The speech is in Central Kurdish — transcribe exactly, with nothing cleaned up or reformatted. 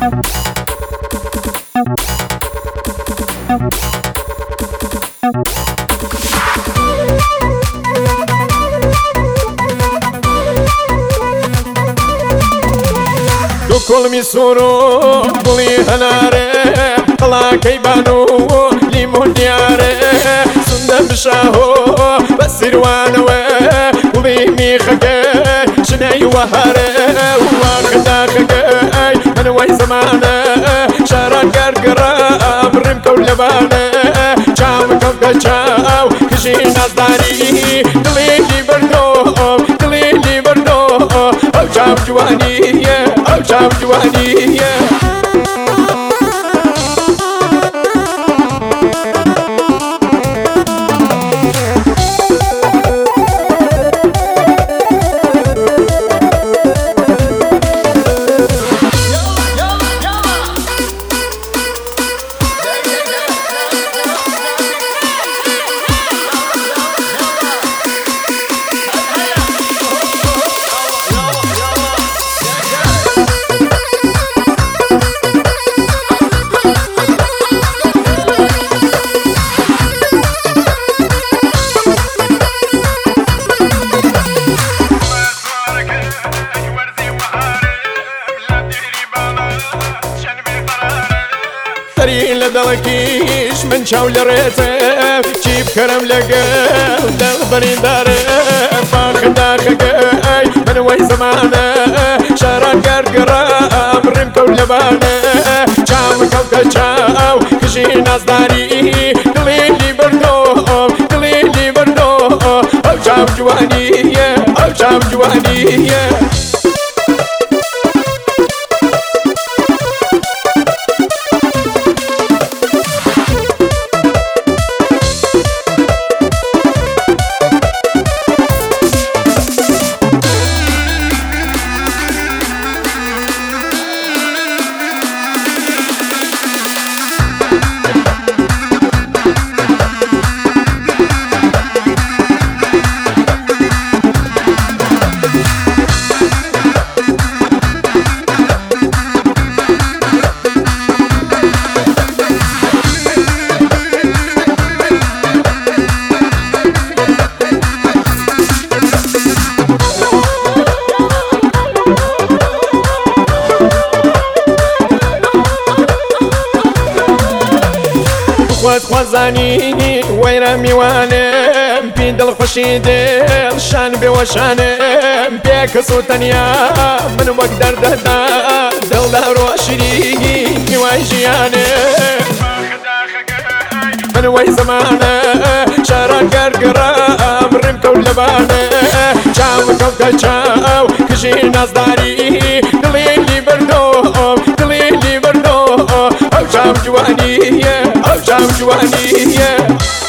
كل سورو بلي هناري طلع كيبانو ليمون دياري سندم بشاهو بسير وانوي وبي ميخكي شناي وهاري واخدا خكي من وي زماني شاران قرقرا برم كول لباني شام كوكا شاو كشي ناس داري دليلي بردو دليلي بردو او شام جواني او شام جواني تري لدلكيش من شاول ريتف جيب كرم لقل دل بني دارف فاخدا خقاي من وي زمانه شاران قرقرا برم كول لبانه شام كوكا شاو كشي ناس داري دليلي بردو دليلي بردو او شام جواني او شام جواني خوات خوازاني ويرا ميوانم بين دل خوشي دل شان بوشانم بيك سوتنيا من وقدر ددا دل دارو عشري ميواي جيانم من وي زمانه شاران قرقرا مرم كول لبانه شام كوكا شاو كشي ناس داري دليلي بردو دليلي بردو او شام جواني او شام جواني